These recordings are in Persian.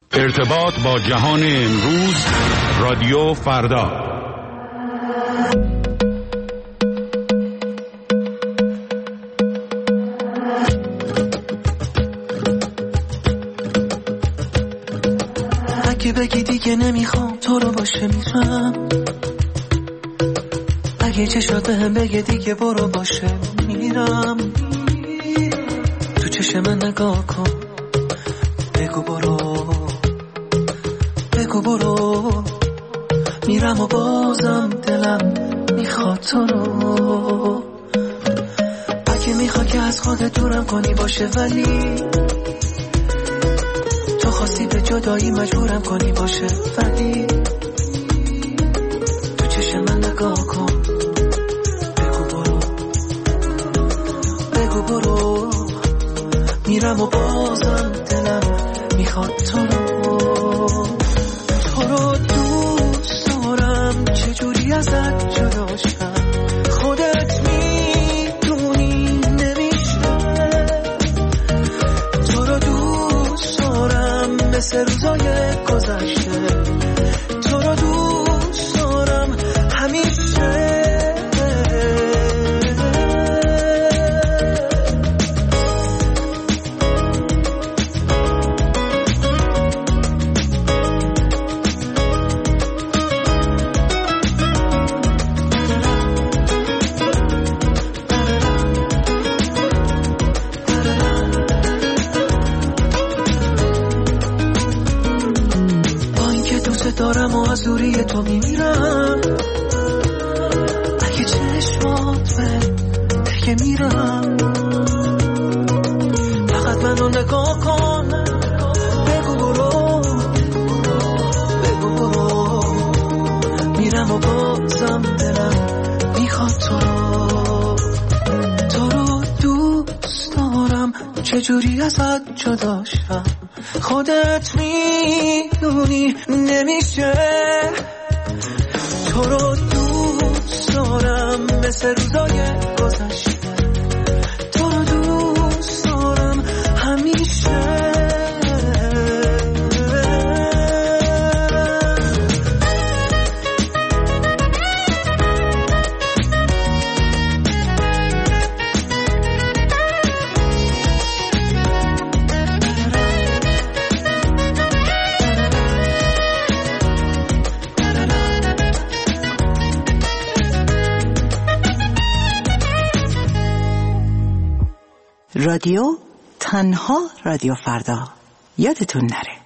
ارتباط با جهان امروز، رادیو فردا. اگه بگی دیگه نمیخوام تو رو باشه میرم، اگه چشات بهم بگه دیگه برو باشه میرم، تو چشم من نگاه کن بگو برو میرم و بازم دلم میخواد تو رو. اگه میخواد که از خودت دورم کنی باشه، ولی تو خواستی به جدایی مجبورم کنی باشه، ولی تو چشم من نگاه کن بگو برو میرم و بازم دلم میخواد تو رو. دوست دارم چجوری ازت جدا شم، خودت میدونی نمیشه. تو رو دوست دارم مثل روزای گذشته، تو رو دوست دارم همیشه. دارم و از دوری تو میمیرم، اگه چشمات به دیگه میرم، فقط منو نگاه کن بگو برو میرم و بازم دلم میخواد تو رو دوست دارم چجوری ازت جدا شم، خودت میدونی نمیشه. تو رو دوست دارم مثل روزای گذشته، تو رو دوست دارم همیشه. رادیو تنها رادیو فردا، یادتون نره.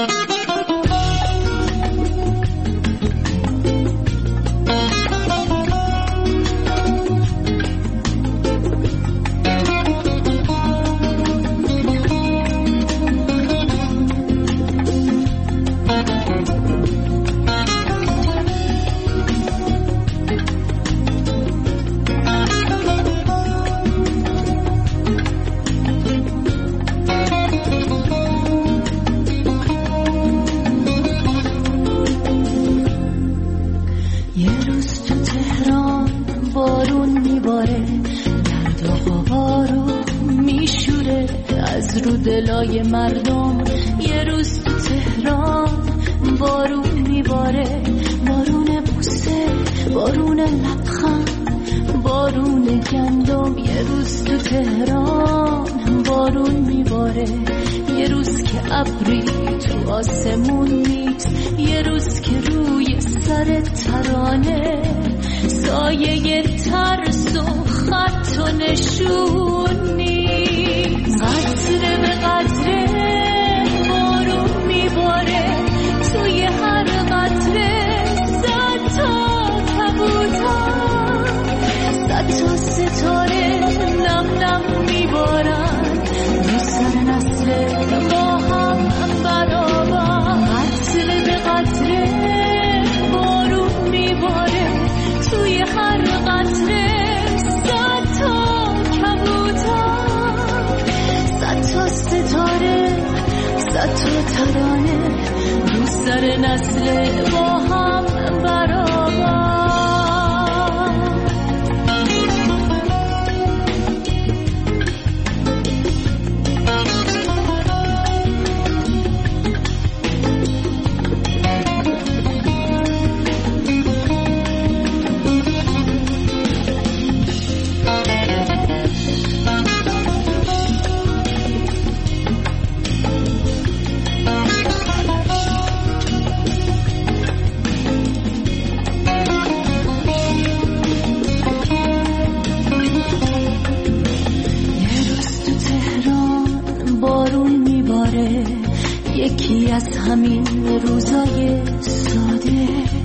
دلای مردم یه روز تو تهران بارون میباره، بارون بوسه، بارون لبخند، بارون گندم. یه روز تو تهران بارون میباره، یه روز که ابری تو آسمون نیست، یه روز که روی سر ترانه سایه ترس و خط و نشون نیست. قطره به قطره بارون میباره، توی هر قطره صد تا کبوتر، صد تا ستاره نم نم میبارن رو سر نسل با هم برابر. قطره به قطره بارون میباره، توی هر قطره صد تا کبوتر، صد تا ستاره، صد تا ترانه رو سر نسل با هم برابر. یکی از همین روزای ساده،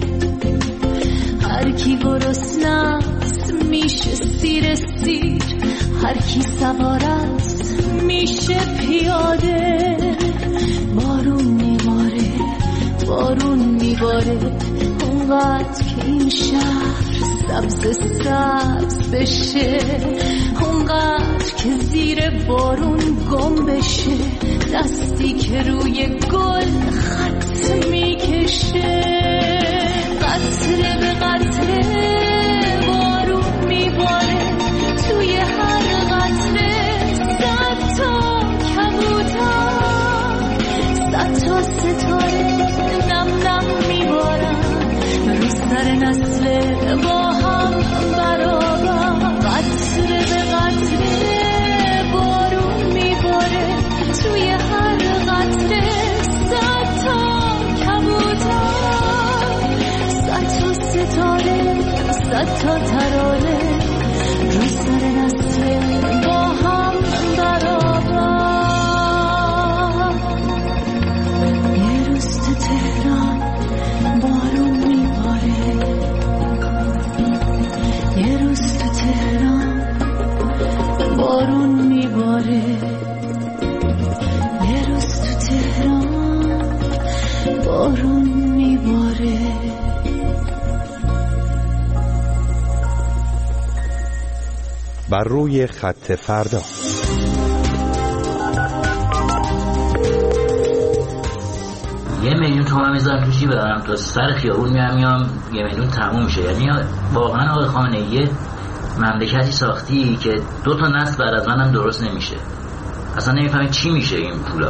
هر کی گرسنه‌ست میشه سیر سیر، هر کی سوار است میشه پیاده. بارون میباره بارون میباره، اونقدر که این شهر سبز سبز بشه، اونقدر که زیر بارون گم بشه، دستی که روی گل خط میکشه. قطره به قطره بارون میباره، توی هر قطره 100 تا کبوتر، 100 تا ستاره نم نم میبارن رو سر نسل با هم برابر. قطره به قطره بارون میباره، توی هر قطره 100 تا کبوتر، 100 تا ستاره 100 تا ترانه رو سر نسل با هم برابر. یه روز تو تهران بارون میباره، یه روز تو تهران بارون میباره، یه روز تو تهران بارون میباره. بر روی خط فردا. $1 میلیون تومان میذارم تو چی برم تا سر خیابون میام $1 میلیون تموم میشه. یعنی واقعا آقای خامنه‌ای یه مملکتی ساختی که 2 تا نسل بعد از منم درست نمیشه. اصلا نمیفهمی چی میشه این پولا.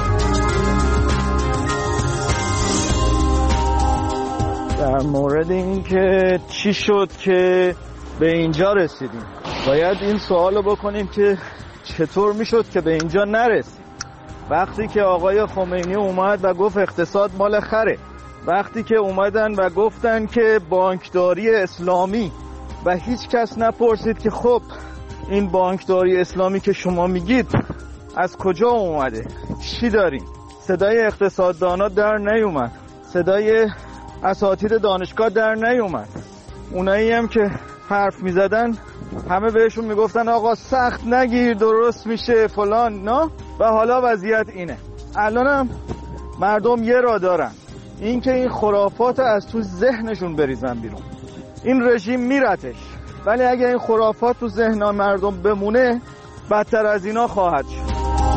در مورد این که چی شد که به اینجا رسیدیم، باید این سوالو بکنیم که چطور میشد که به اینجا نرسیم. وقتی که آقای خمینی اومد و گفت اقتصاد مال خره، وقتی که اومدن و گفتن که بانکداری اسلامی و هیچ کس نپرسید که خب این بانکداری اسلامی که شما میگید از کجا اومده، چی داریم؟ صدای اقتصاددانا در نیومد، صدای اساتید دانشگاه در نیومد. اونایی هم که حرف میزدن همه بهشون میگفتن آقا سخت نگیر درست میشه فلان نه. و حالا وضعیت اینه. الانم مردم یه را دارن، این که این خرافات از تو ذهنشون بریزن بیرون. این رژیم میرتش، ولی اگه این خرافات تو ذهن مردم بمونه بدتر از اینا خواهد شد.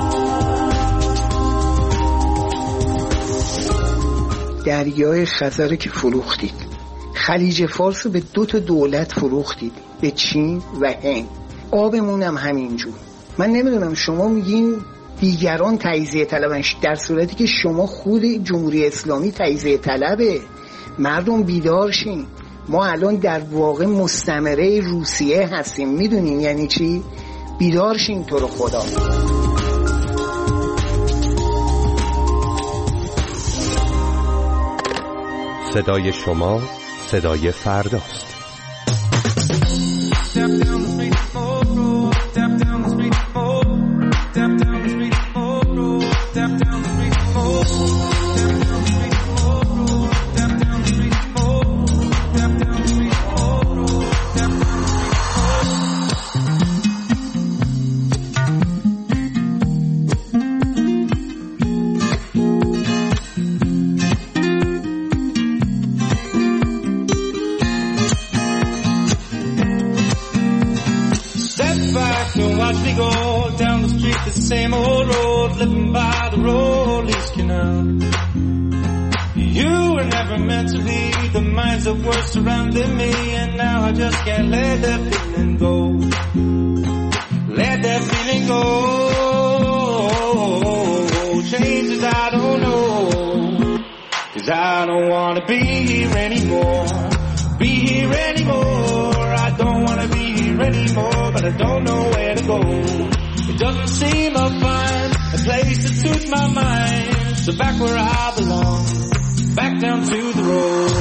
دریای خزر که فروختید، خلیج فارس رو به 2 تا دولت فروختید، به چین و هند. آبمون هم همینجور. من نمیدونم شما میگین دیگران تجزیه طلبن، در صورتی که شما خود جمهوری اسلامی تجزیه طلبه. مردم بیدار شین. ما الان در واقع مستعمره روسیه هستیم. میدونین یعنی چی؟ بیدار شین تو رو خدا. صدای شما صدای فرداست. Same old road, living by the Rollies Canal. You were never meant to be the minds that were surrounding me, and now I just can't let that feeling go. Let that feeling go. Changes I don't know, 'cause I don't wanna be here anymore. Be here anymore. I don't wanna be here anymore, but I don't know where to go. It doesn't seem I'll find a place that suits my mind. So back where I belong, back down to the road.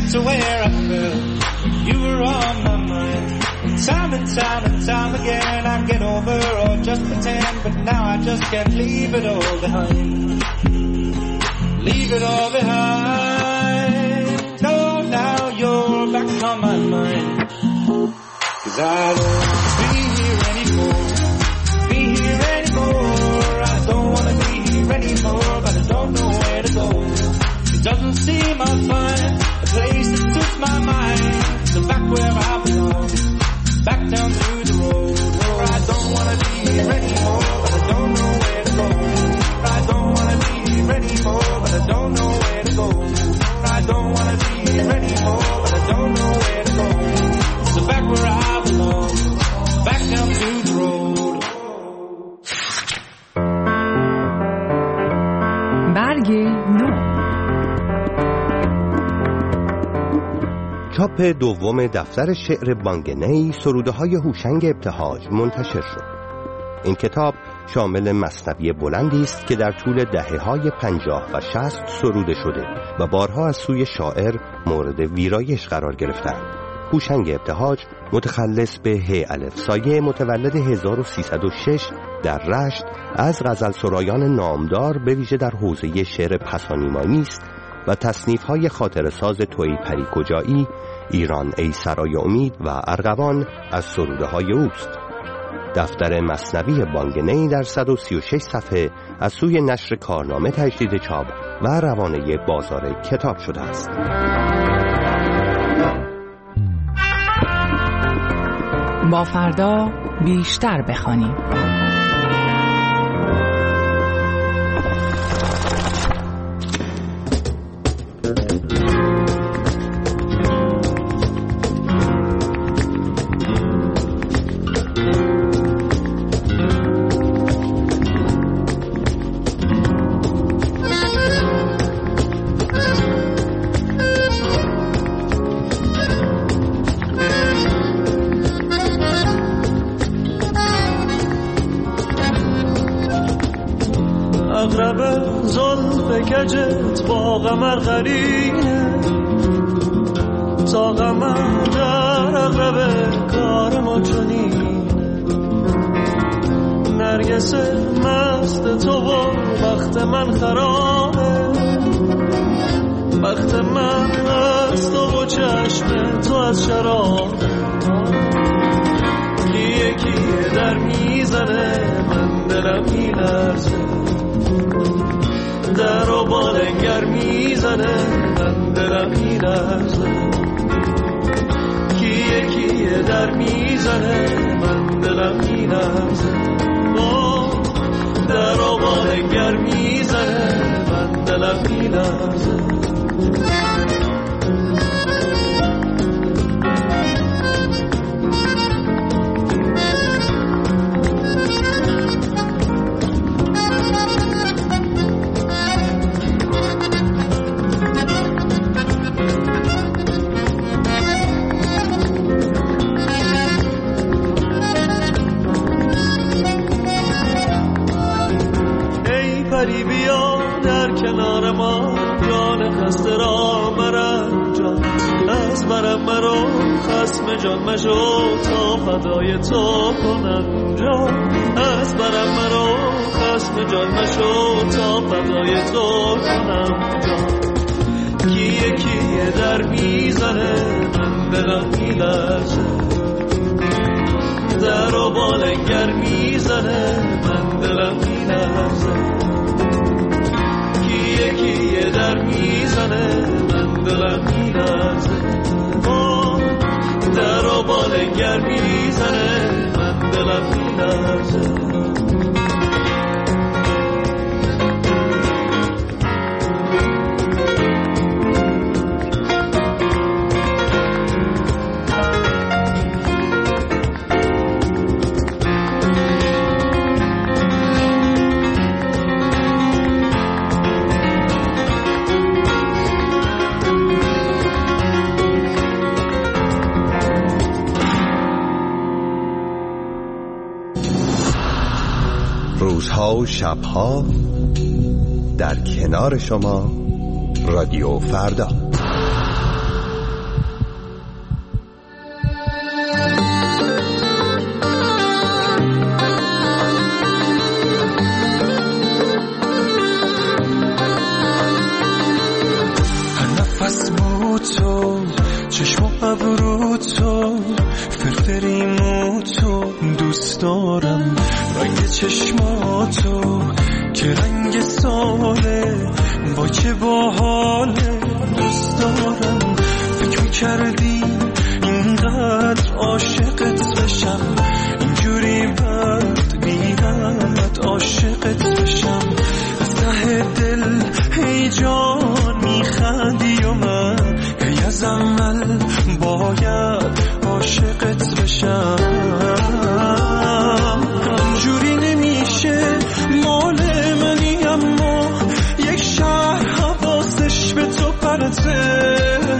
to where I felt you were on my mind. Time and time and time again I get over or just pretend, but now I just can't leave it all behind. Leave it all behind. No, now you're back on my mind. 'Cause I don't be here anymore. Be here anymore. I don't wanna be here anymore, but I don't know where to go. It doesn't seem I'll find a place that suits my mind. So back where I belong, back down through the road. Where I don't wanna be here anymore, but I don't know where to go. I don't wanna be here anymore, but I don't know where to go. I don't wanna be here anymore, but I don't know where to go. So back where I belong, back down through the road. برگ نو. چاپ دوم دفتر شعر بانگنی سروده‌های هوشنگ ابتهاج منتشر شد. این کتاب شامل مثنوی بلندی است که در طول دهه‌های 50 و 60 سروده شده و بارها از سوی شاعر مورد ویرایش قرار گرفتند. هوشنگ ابتهاج متخلص به ه الف سایه متولد 1306 در رشت از غزل سرایان نامدار به ویژه در حوزه شعر پسانیمایی است و تصنیف‌های خاطره‌ساز تویی پری کجایی، ایران ای سرای امید و ارغوان از سروده‌های اوست. دفتر مثنوی بانگنی در 136 صفحه از سوی نشر کارنامه تجدید چاپ و روانه بازار کتاب شده است. با فردا بیشتر بخوانیم. اغرب زلف کجت با قمر قرینه، تا قمر در اغرب کار ما چنینه. نرگس مست تو و بخت من خرابه، بخت من از تو و چشم تو از شرابه. یکی در میزنه من دلم میلرزه، در و بالنگر میزنه من دلم میلرزه. یکی در میزنه من دلم میلرزه، در و بالنگر میزنه من دلم میلرزه. پری بیا در کنار ما، جان خسته را مرنجان. از برم مرو خسم جان مشو، تا فدای تو کنم جان. از برم مرو خسم جان مشو، تا فدای تو کنم جان. یکی در میزنه من دلم میلرزه، در و بالنگر میزنه من دلم میلرزه. یکی در میزنه من دلم میلرزه، در و بالنگر میزنه من دلم میلرزه. روزها و شبها در کنار شما رادیو فردا. چشماتو که رنگ ساله با که باحاله دوست دارم. فکر میکردی اینقدر عاشقت بشم، اینجوری بد بی‌حد عاشقت بشم. از ته دل ای جان میخندی و من هی از اول باید عاشقت بشم. اینجوری نمیشه مال منی، اما یک شهر حواسش به تو پرته.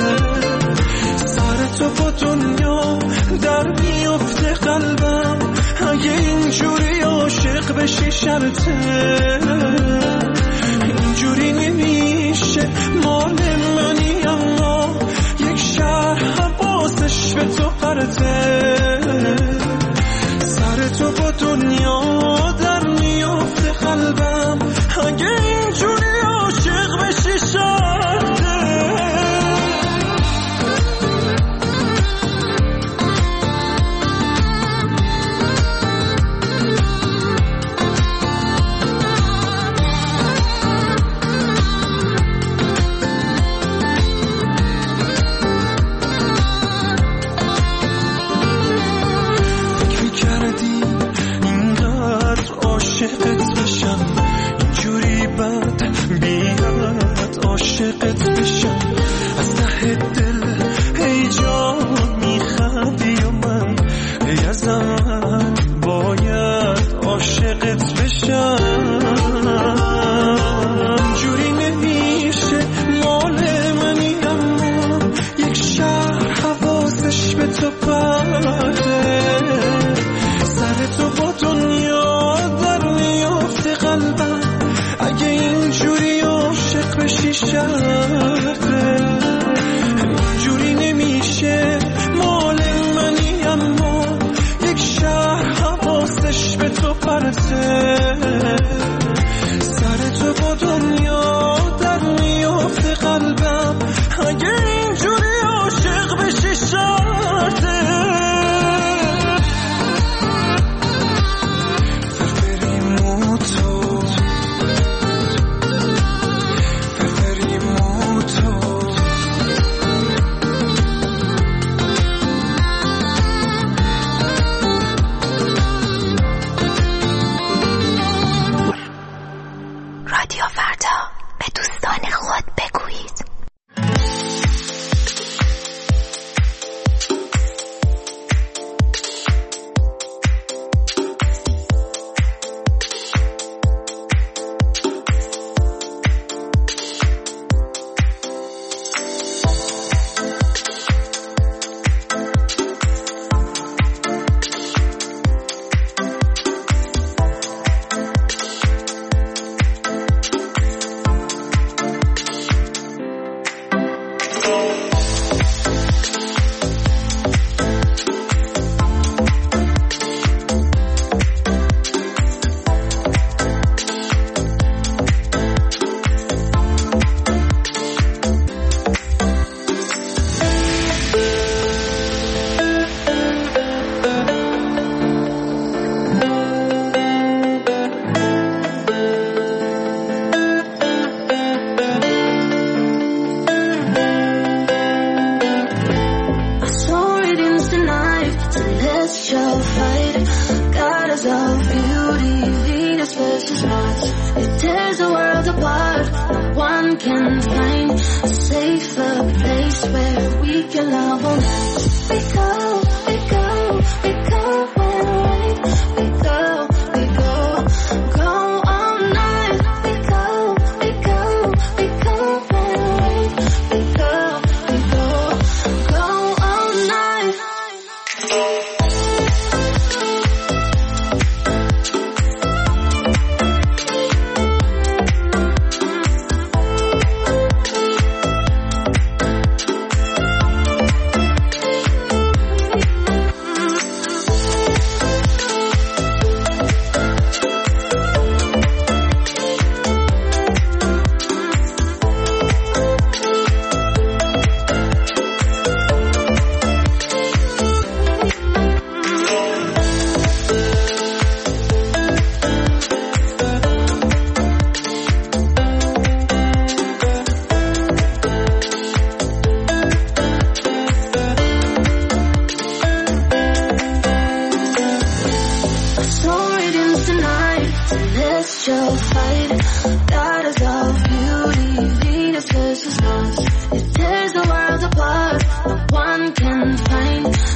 سر تو با دنیا در میفته قلبم، اگه اینجوری عاشق بشی شرطه. اینجوری نمیشه مال منی، اما یک شهر حواسش به تو پرته. سر تو با دنیا در میفته قلبم، اگه اینجوری عاشق بشی شرطه. عاشقت بشم، اینجوری بد بی‌حد عاشقت بشم. از ته دل ای جان میخندی و من ای از من باید عاشقت بشم. اینجوری نمیشه مال منی، اما یک شهر حواسش به تو پرده. سر تو با دنیا در میفته قلبم، اگه اینجوری عاشق بشی شرطه. اینجوری نمیشه مال منی، اما یک شهر حواسش به تو پرته. سر تو با دنیا در میفته قلبم، اگه اینجوری عاشق بشی شرطه. رادیو فردا، به دوستان خود بگویید.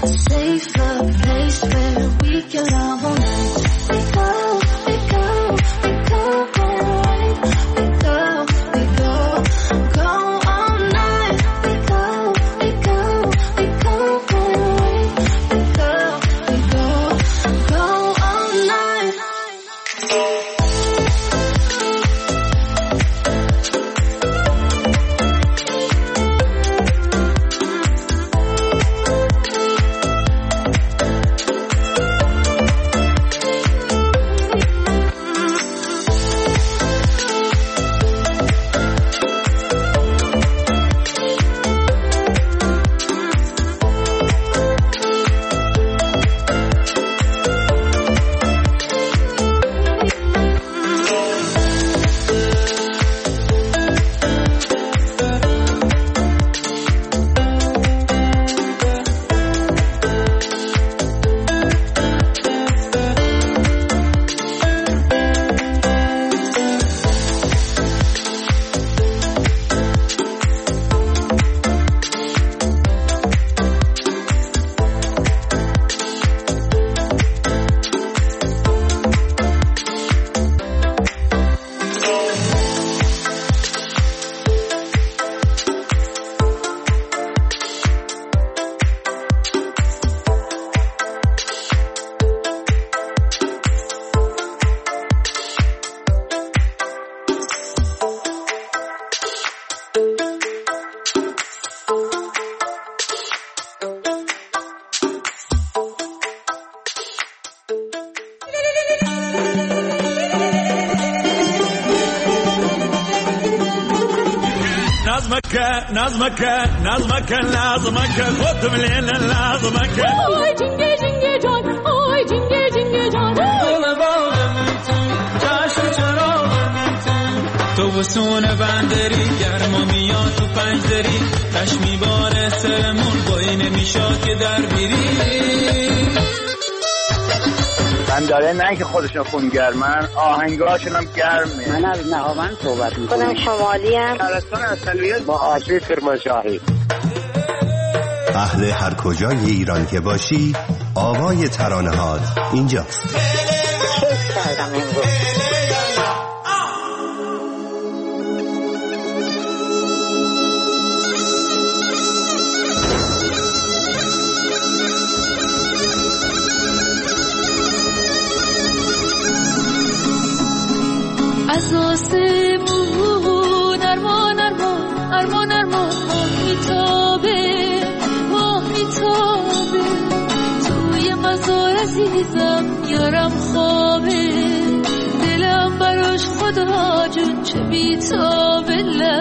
نظمك خود مليل لازمك آی جنگه جنگه جان آی جنگه جنگه جان گل باغم جشن چراغم تو بسون بندری گرما میاد تو پنجدری تشمی بار سرمون بایی نمیشاد که در بیری من داره نه که خودشون خونگرمن آهنگاشون هم گرمه. من از نهاوند صحبت میکنم. خودم شمالی ام. شهرستان اصلیت با آشی کرمانشاهی. اهل هر کجای ایران که باشی آوای ترانه‌هات اینجاست. کیف کردم امروز. از آسمون ارمان ارمان ارمان ارمان ماه میتابه توی مزار عزیزم یارم خوابه دلم براش خدا جون چه بیتابه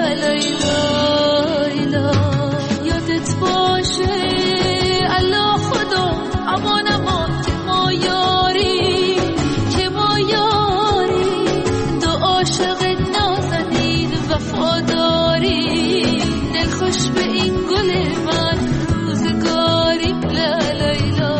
لیلا یادت باشه الله خدا امان امان که ما یاری عاشق نازنین وفاداری دل خوش به این گل من روزگاری لیلا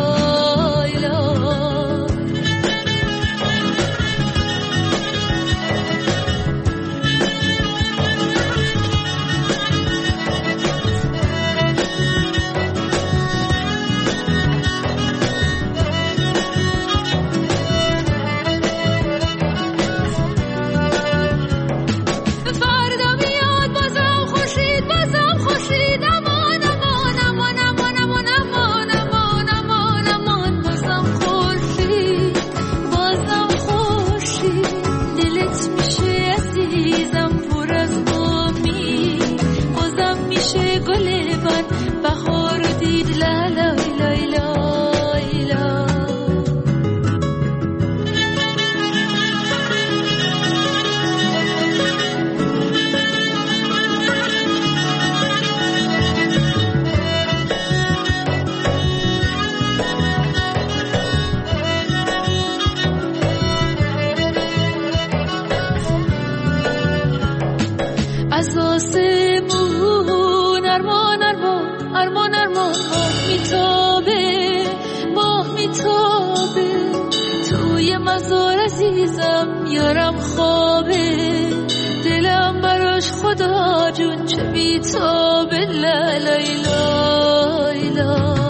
از آسمون ارمان ارمان ارمان ارمان ماه میتابه توی مزار عزیزم یارم خوابه دلم براش خدا جون چه بیتابه لیلا